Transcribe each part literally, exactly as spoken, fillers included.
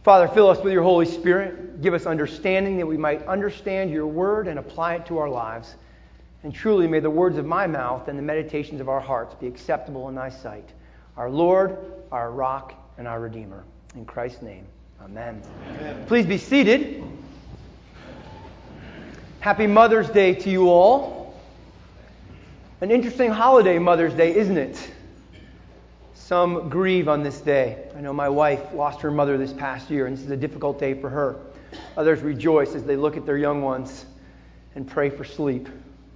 Father, fill us with your Holy Spirit. Give us understanding that we might understand your word and apply it to our lives. And truly may the words of my mouth and the meditations of our hearts be acceptable in thy sight. Our Lord, our rock, and our Redeemer. In Christ's name, amen. Amen. Please be seated. Happy Mother's Day to you all. An interesting holiday, Mother's Day, isn't it? Some grieve on this day. I know my wife lost her mother this past year, and this is a difficult day for her. Others rejoice as they look at their young ones and pray for sleep.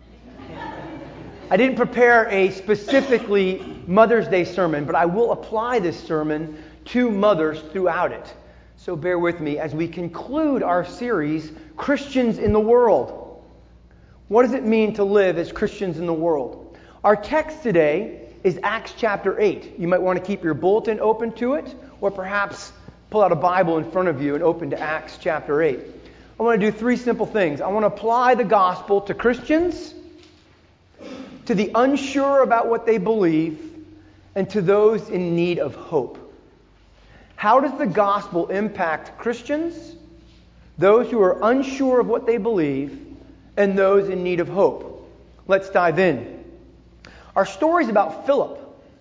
I didn't prepare a specifically Mother's Day sermon, but I will apply this sermon to mothers throughout it. So bear with me as we conclude our series, Christians in the World. What does it mean to live as Christians in the world? Our text today is Acts chapter eight. You might want to keep your bulletin open to it, or perhaps pull out a Bible in front of you and open to Acts chapter eight. I want to do three simple things. I want to apply the gospel to Christians, to the unsure about what they believe, and to those in need of hope. How does the gospel impact Christians, those who are unsure of what they believe, and those in need of hope? Let's dive in. Our story is about Philip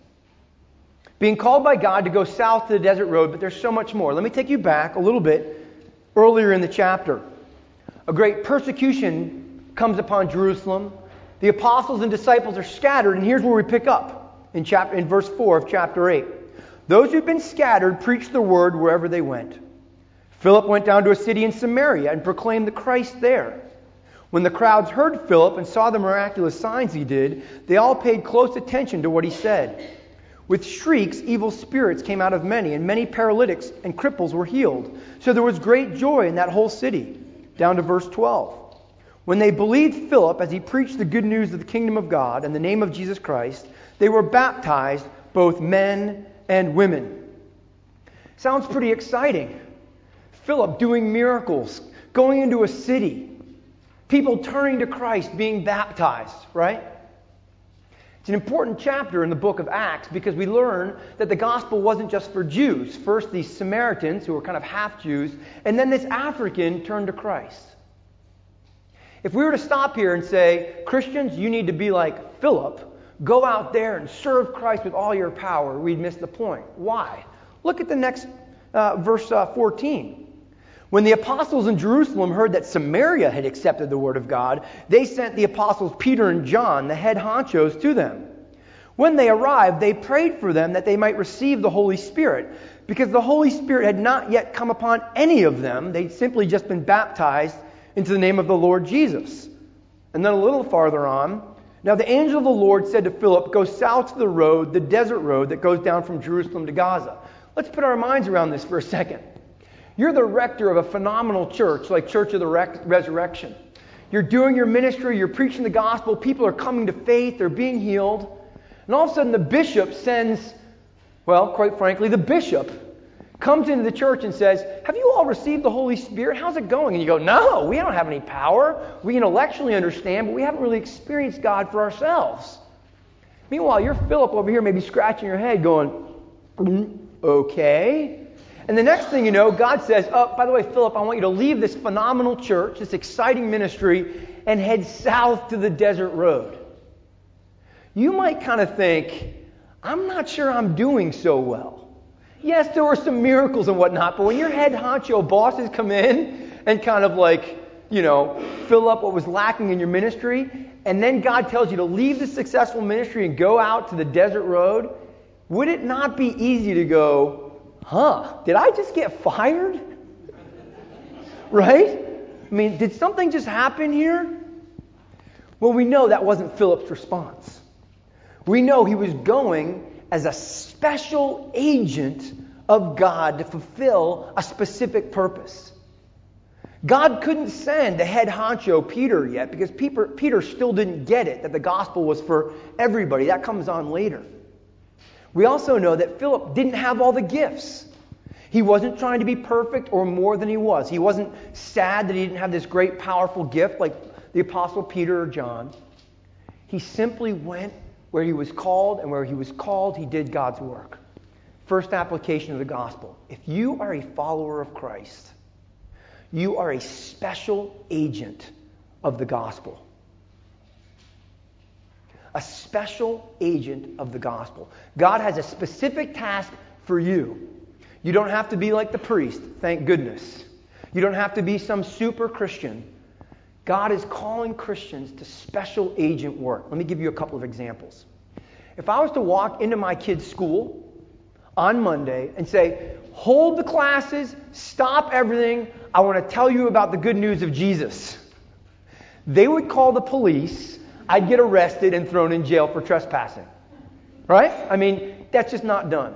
being called by God to go south to the desert road, but there's so much more. Let me take you back a little bit earlier in the chapter. A great persecution comes upon Jerusalem. The apostles and disciples are scattered, and here's where we pick up in chapter in verse four of chapter eight. Those who've been scattered preached the word wherever they went. Philip went down to a city in Samaria and proclaimed the Christ there. When the crowds heard Philip and saw the miraculous signs he did, they all paid close attention to what he said. With shrieks, evil spirits came out of many, and many paralytics and cripples were healed. So there was great joy in that whole city. Down to verse twelve. When they believed Philip as he preached the good news of the kingdom of God and the name of Jesus Christ, they were baptized, both men and women. Sounds pretty exciting. Philip doing miracles, going into a city. People turning to Christ, being baptized, right? It's an important chapter in the book of Acts because we learn that the gospel wasn't just for Jews. First, these Samaritans, who were kind of half Jews, and then this African turned to Christ. If we were to stop here and say, Christians, you need to be like Philip, go out there and serve Christ with all your power, we'd miss the point. Why? Look at the next uh, verse uh, fourteen. When the apostles in Jerusalem heard that Samaria had accepted the word of God, they sent the apostles Peter and John, the head honchos, to them. When they arrived, they prayed for them that they might receive the Holy Spirit, because the Holy Spirit had not yet come upon any of them. They'd simply just been baptized into the name of the Lord Jesus. And then a little farther on, now the angel of the Lord said to Philip, go south to the road, the desert road that goes down from Jerusalem to Gaza. Let's put our minds around this for a second. You're the rector of a phenomenal church like Church of the Resurrection. You're doing your ministry, you're preaching the gospel, people are coming to faith, they're being healed. And all of a sudden the bishop sends, well, quite frankly, the bishop comes into the church and says, have you all received the Holy Spirit? How's it going? And you go, no, we don't have any power. We intellectually understand, but we haven't really experienced God for ourselves. Meanwhile, you're Philip over here maybe scratching your head going, mm, okay. And the next thing you know, God says, oh, by the way, Philip, I want you to leave this phenomenal church, this exciting ministry, and head south to the desert road. You might kind of think, I'm not sure I'm doing so well. Yes, there were some miracles and whatnot, but when your head honcho bosses come in and kind of like, you know, fill up what was lacking in your ministry, and then God tells you to leave the successful ministry and go out to the desert road, would it not be easy to go, huh, did I just get fired? Right? I mean, did something just happen here? Well, we know that wasn't Philip's response. We know he was going as a special agent of God to fulfill a specific purpose. God couldn't send the head honcho, Peter, yet because Peter, Peter still didn't get it, that the gospel was for everybody. That comes on later. We also know that Philip didn't have all the gifts. He wasn't trying to be perfect or more than he was. He wasn't sad that he didn't have this great, powerful gift like the Apostle Peter or John. He simply went where he was called, and where he was called, he did God's work. First application of the gospel. If you are a follower of Christ, you are a special agent of the gospel. A special agent of the gospel. God has a specific task for you. You don't have to be like the priest, thank goodness. You don't have to be some super Christian. God is calling Christians to special agent work. Let me give you a couple of examples. If I was to walk into my kid's school on Monday and say, hold the classes, stop everything, I want to tell you about the good news of Jesus. They would call the police, I'd get arrested and thrown in jail for trespassing. Right? I mean, that's just not done.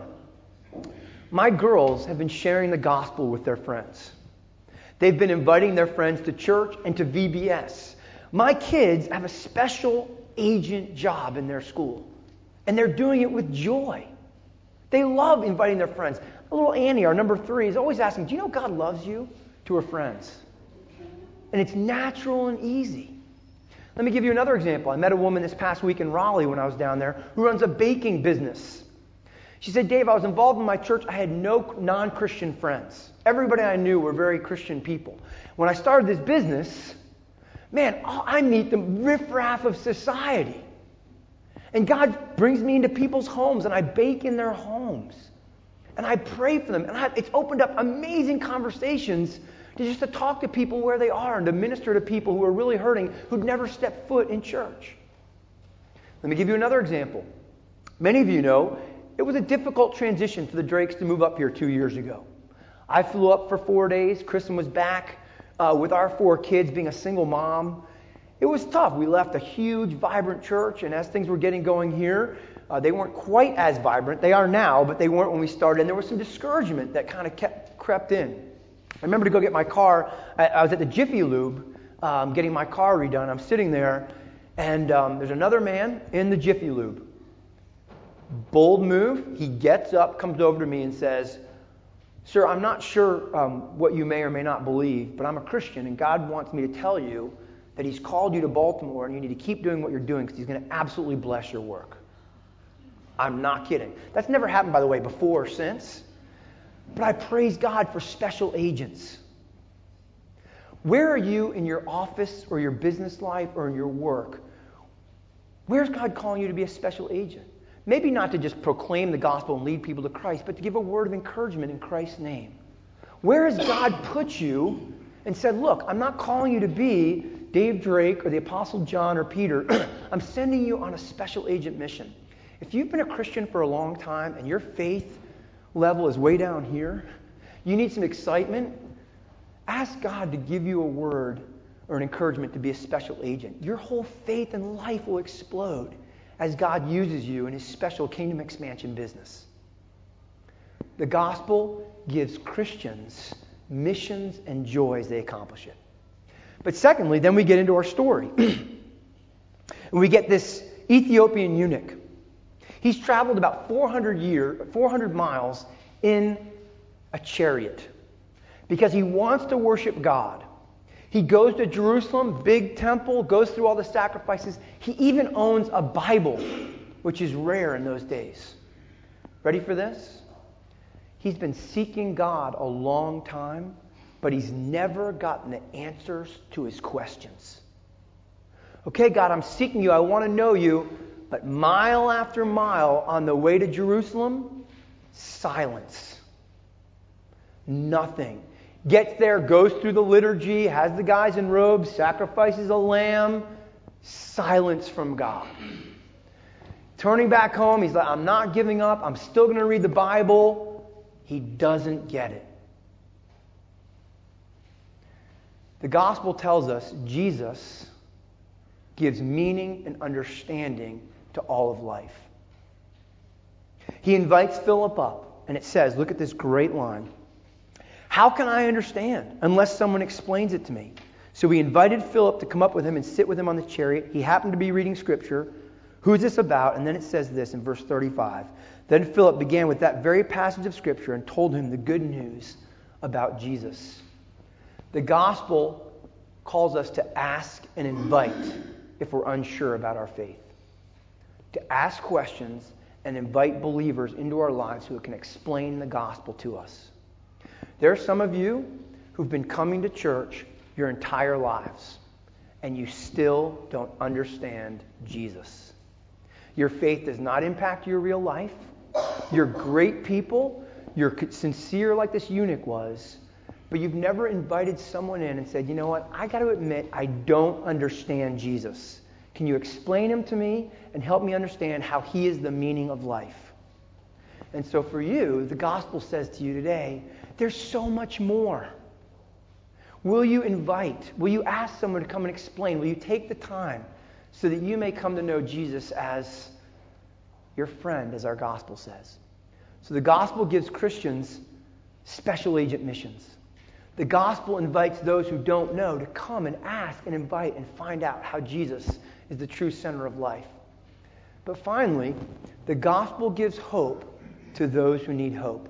My girls have been sharing the gospel with their friends. They've been inviting their friends to church and to V B S. My kids have a special agent job in their school. And they're doing it with joy. They love inviting their friends. Little Annie, our number three, is always asking, do you know God loves you? To her friends. And it's natural and easy. Let me give you another example. I met a woman this past week in Raleigh when I was down there who runs a baking business. She said, Dave, I was involved in my church. I had no non-Christian friends. Everybody I knew were very Christian people. When I started this business, man, I meet the riffraff of society. And God brings me into people's homes, and I bake in their homes. And I pray for them. And I, it's opened up amazing conversations to just to talk to people where they are and to minister to people who are really hurting, who'd never stepped foot in church. Let me give you another example. Many of you know it was a difficult transition for the Drakes to move up here two years ago. I flew up for four days. Kristen was back uh, with our four kids, being a single mom. It was tough. We left a huge, vibrant church, and as things were getting going here, uh, they weren't quite as vibrant. They are now, but they weren't when we started, and there was some discouragement that kind of kept crept in. I remember to go get my car. I, I was at the Jiffy Lube um, getting my car redone. I'm sitting there, and um, there's another man in the Jiffy Lube. Bold move. He gets up, comes over to me and says, Sir, I'm not sure um, what you may or may not believe, but I'm a Christian, and God wants me to tell you that He's called you to Baltimore, and you need to keep doing what you're doing because He's going to absolutely bless your work. I'm not kidding. That's never happened, by the way, before or since. But I praise God for special agents. Where are you in your office or your business life or in your work? Where's God calling you to be a special agent? Maybe not to just proclaim the gospel and lead people to Christ, but to give a word of encouragement in Christ's name. Where has God put you and said, look, I'm not calling you to be Dave Drake or the Apostle John or Peter. I'm sending you on a special agent mission. If you've been a Christian for a long time and your faith level is way down here, you need some excitement, ask God to give you a word or an encouragement to be a special agent. Your whole faith and life will explode as God uses you in His special kingdom expansion business. The gospel gives Christians missions and joys they accomplish it. But secondly, then we get into our story. And we get this Ethiopian eunuch. He's traveled about four hundred year, four hundred miles in a chariot because he wants to worship God. He goes to Jerusalem, big temple, goes through all the sacrifices. He even owns a Bible, which is rare in those days. Ready for this? He's been seeking God a long time, but he's never gotten the answers to his questions. Okay, God, I'm seeking you. I want to know you. But mile after mile on the way to Jerusalem, silence. Nothing. Gets there, goes through the liturgy, has the guys in robes, sacrifices a lamb. Silence from God. Turning back home, he's like, I'm not giving up. I'm still going to read the Bible. He doesn't get it. The gospel tells us Jesus gives meaning and understanding to all of life. He invites Philip up, and it says, look at this great line. How can I understand unless someone explains it to me? So he invited Philip to come up with him and sit with him on the chariot. He happened to be reading Scripture. Who is this about? And then it says this in verse thirty-five. Then Philip began with that very passage of Scripture and told him the good news about Jesus. The gospel calls us to ask and invite if we're unsure about our faith. To ask questions and invite believers into our lives who can explain the gospel to us. There are some of you who've been coming to church your entire lives, and you still don't understand Jesus. Your faith does not impact your real life. You're great people. You're sincere like this eunuch was. But you've never invited someone in and said, you know what, I got to admit I don't understand Jesus. Can you explain him to me and help me understand how he is the meaning of life? And so for you, the gospel says to you today, there's so much more. Will you invite? Will you ask someone to come and explain? Will you take the time so that you may come to know Jesus as your friend, as our gospel says? So the gospel gives Christians special agent missions. The gospel invites those who don't know to come and ask and invite and find out how Jesus is the true center of life. But finally, the gospel gives hope to those who need hope.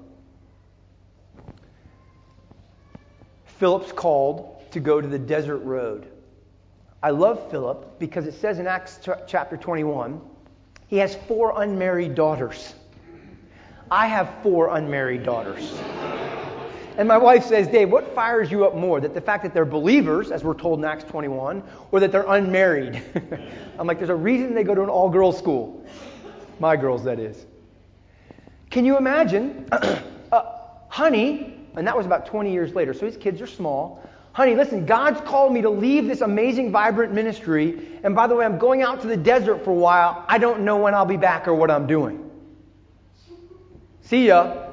Philip's called to go to the desert road. I love Philip because it says in Acts chapter twenty-one, he has four unmarried daughters. I have four unmarried daughters. And my wife says, Dave, what fires you up more? That the fact that they're believers, as we're told in Acts twenty-one, or that they're unmarried? I'm like, there's a reason they go to an all-girls school. My girls, that is. Can you imagine? uh, honey, and that was about twenty years later, so his kids are small. Honey, listen, God's called me to leave this amazing, vibrant ministry. And by the way, I'm going out to the desert for a while. I don't know when I'll be back or what I'm doing. See ya.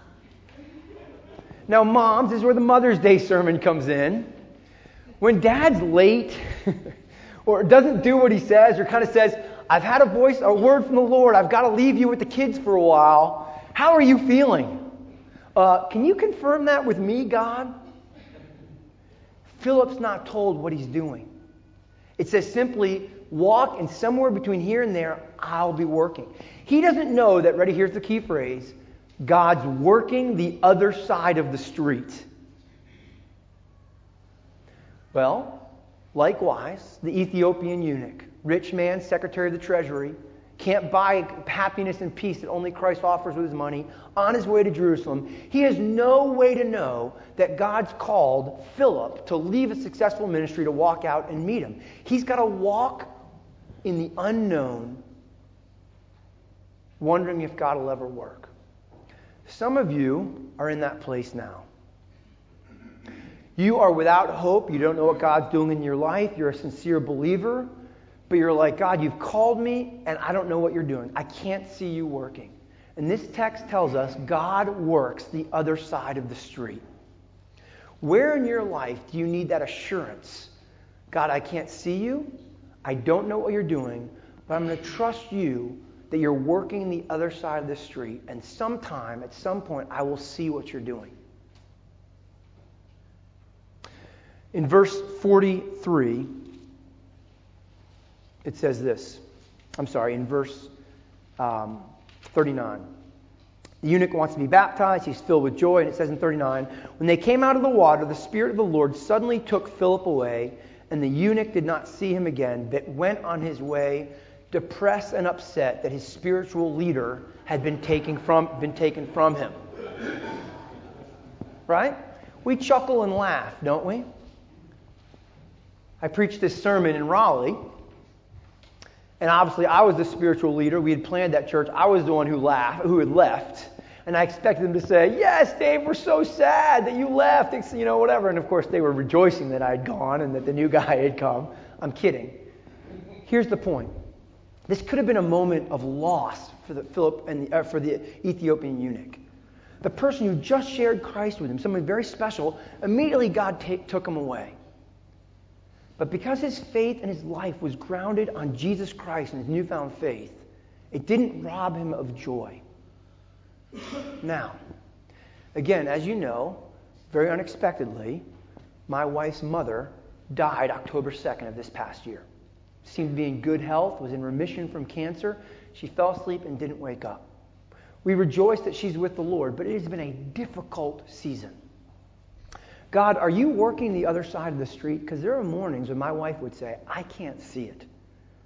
Now, moms, this is where the Mother's Day sermon comes in. When dad's late or doesn't do what he says or kind of says, I've had a voice, a word from the Lord. I've got to leave you with the kids for a while. How are you feeling? Uh, can you confirm that with me, God? Philip's not told what he's doing. It says simply, walk, and somewhere between here and there, I'll be working. He doesn't know that, ready, here's the key phrase, God's working the other side of the street. Well, likewise, the Ethiopian eunuch, rich man, secretary of the treasury, can't buy happiness and peace that only Christ offers with his money, on his way to Jerusalem. He has no way to know that God's called Philip to leave a successful ministry to walk out and meet him. He's got to walk in the unknown, wondering if God will ever work. Some of you are in that place now. You are without hope. You don't know what God's doing in your life. You're a sincere believer. But you're like, God, you've called me, and I don't know what you're doing. I can't see you working. And this text tells us God works the other side of the street. Where in your life do you need that assurance? God, I can't see you. I don't know what you're doing. But I'm going to trust you that you're working the other side of the street. And sometime, at some point, I will see what you're doing. In verse forty-three, it says this. I'm sorry, in verse um, thirty-nine. The eunuch wants to be baptized. He's filled with joy. And it says in thirty-nine, when they came out of the water, the Spirit of the Lord suddenly took Philip away, and the eunuch did not see him again, but went on his way, depressed and upset that his spiritual leader had been taken from, been taken from him. Right? We chuckle and laugh, don't we? I preached this sermon in Raleigh. And obviously, I was the spiritual leader. We had planned that church. I was the one who laughed, who had left. And I expected them to say, yes, Dave, we're so sad that you left. It's, you know, whatever. And of course, they were rejoicing that I had gone and that the new guy had come. I'm kidding. Here's the point. This could have been a moment of loss for the Philip and the, uh, for the Ethiopian eunuch. The person who just shared Christ with him, someone very special, immediately God t- took him away. But because his faith and his life was grounded on Jesus Christ and his newfound faith, it didn't rob him of joy. Now, again, as you know, very unexpectedly, my wife's mother died October second of this past year. Seemed to be in good health, was in remission from cancer. She fell asleep and didn't wake up. We rejoice that she's with the Lord, but it has been a difficult season. God, are you working the other side of the street? Because there are mornings when my wife would say, I can't see it.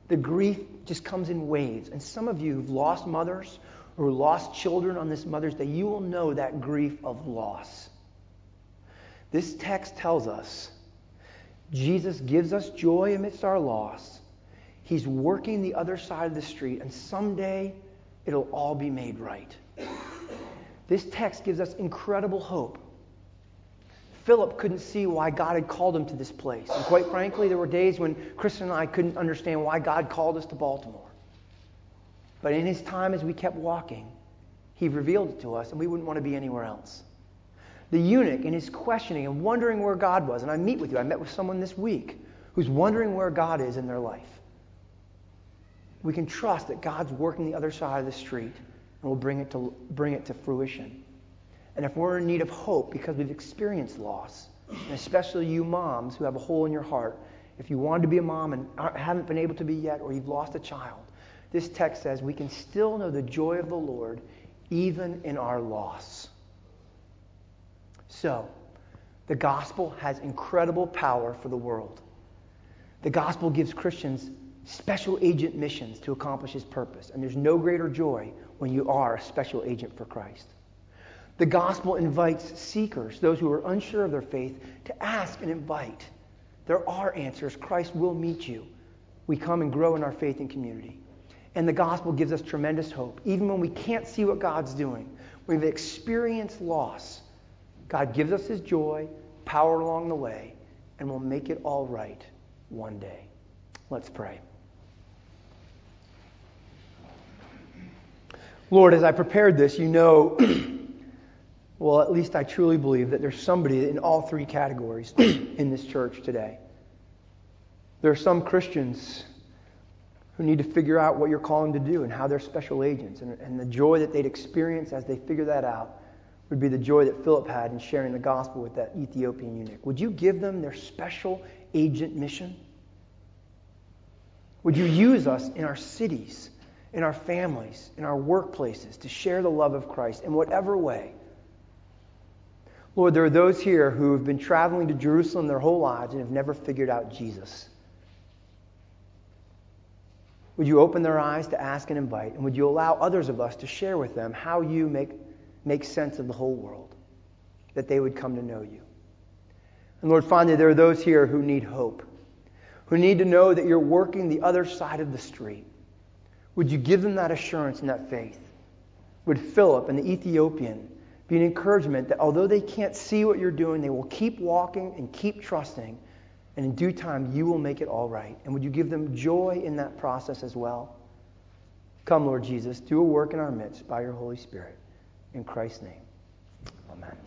The grief just comes in waves. And some of you who've lost mothers or who lost children on this Mother's Day, you will know that grief of loss. This text tells us Jesus gives us joy amidst our loss. He's working the other side of the street, and someday it'll all be made right. This text gives us incredible hope. Philip couldn't see why God had called him to this place. And quite frankly, there were days when Kristen and I couldn't understand why God called us to Baltimore. But in his time as we kept walking, he revealed it to us, and we wouldn't want to be anywhere else. The eunuch in his questioning and wondering where God was, and I meet with you, I met with someone this week who's wondering where God is in their life. We can trust that God's working the other side of the street and will bring it to bring it to fruition. And if we're in need of hope because we've experienced loss, and especially you moms who have a hole in your heart, if you wanted to be a mom and haven't been able to be yet, or you've lost a child, this text says we can still know the joy of the Lord even in our loss. So, the gospel has incredible power for the world. The gospel gives Christians special agent missions to accomplish his purpose. And there's no greater joy when you are a special agent for Christ. The gospel invites seekers, those who are unsure of their faith, to ask and invite. There are answers. Christ will meet you. We come and grow in our faith and community. And the gospel gives us tremendous hope. Even when we can't see what God's doing, we've experienced loss, God gives us his joy, power along the way, and will make it all right one day. Let's pray. Lord, as I prepared this, you know, well, at least I truly believe that there's somebody in all three categories in this church today. There are some Christians who need to figure out what you're calling them to do and how they're special agents. And, and the joy that they'd experience as they figure that out would be the joy that Philip had in sharing the gospel with that Ethiopian eunuch. Would you give them their special agent mission? Would you use us in our cities, in our families, in our workplaces to share the love of Christ in whatever way? Lord, there are those here who have been traveling to Jerusalem their whole lives and have never figured out Jesus. Would you open their eyes to ask and invite? And would you allow others of us to share with them how you make, make sense of the whole world, that they would come to know you? And Lord, finally, there are those here who need hope, who need to know that you're working the other side of the street. Would you give them that assurance and that faith? Would Philip and the Ethiopian be an encouragement that although they can't see what you're doing, they will keep walking and keep trusting, and in due time you will make it all right? And would you give them joy in that process as well? Come, Lord Jesus, do a work in our midst by your Holy Spirit. In Christ's name, amen.